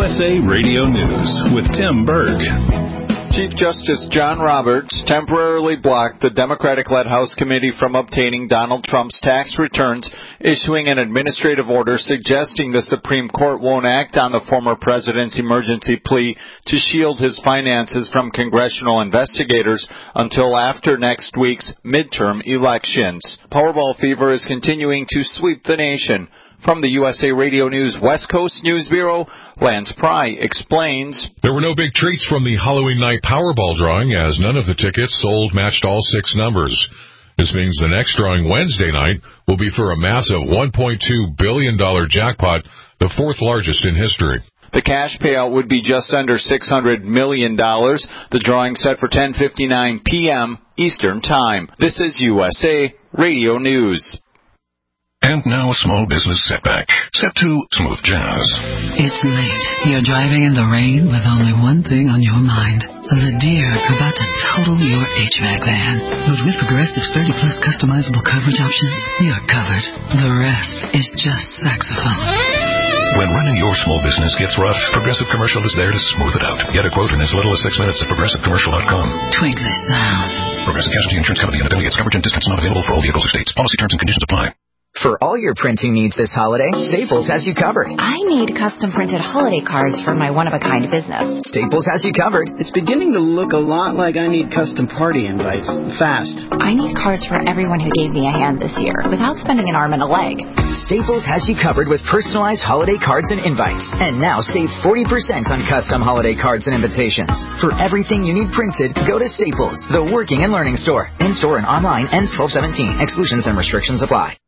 USA Radio News with Tim Berg. Chief Justice John Roberts temporarily blocked the Democratic-led House committee from obtaining Donald Trump's tax returns, issuing an administrative order suggesting the Supreme Court won't act on the former president's emergency plea to shield his finances from congressional investigators until after next week's midterm elections. Powerball fever is continuing to sweep the nation. From the USA Radio News West Coast News Bureau, Lance Pry explains. There were no big treats from the Halloween night Powerball drawing, as none of the tickets sold matched all 6 numbers. This means the next drawing Wednesday night will be for a massive $1.2 billion jackpot, the 4th largest in history. The cash payout would be just under $600 million. The drawing set for 10:59 p.m. Eastern Time. This is USA Radio News. And now a small business setback. Set to smooth jazz. It's late. You're driving in the rain with only one thing on your mind. The deer about to total your HVAC van. But with Progressive's 30-plus customizable coverage options, you're covered. The rest is just saxophone. When running your small business gets rough, Progressive Commercial is there to smooth it out. Get a quote in as little as 6 minutes at ProgressiveCommercial.com. Twinkly sound. Progressive Casualty Insurance Company and affiliates. Coverage and discounts not available for all vehicles or states. Policy terms and conditions apply. For all your printing needs this holiday, Staples has you covered. I need custom printed holiday cards for my one-of-a-kind business. Staples has you covered. It's beginning to look a lot like I need custom party invites. Fast. I need cards for everyone who gave me a hand this year without spending an arm and a leg. Staples has you covered with personalized holiday cards and invites. And now save 40% on custom holiday cards and invitations. For everything you need printed, go to Staples, the working and learning store. In-store and online, ends 12/17. Exclusions and restrictions apply.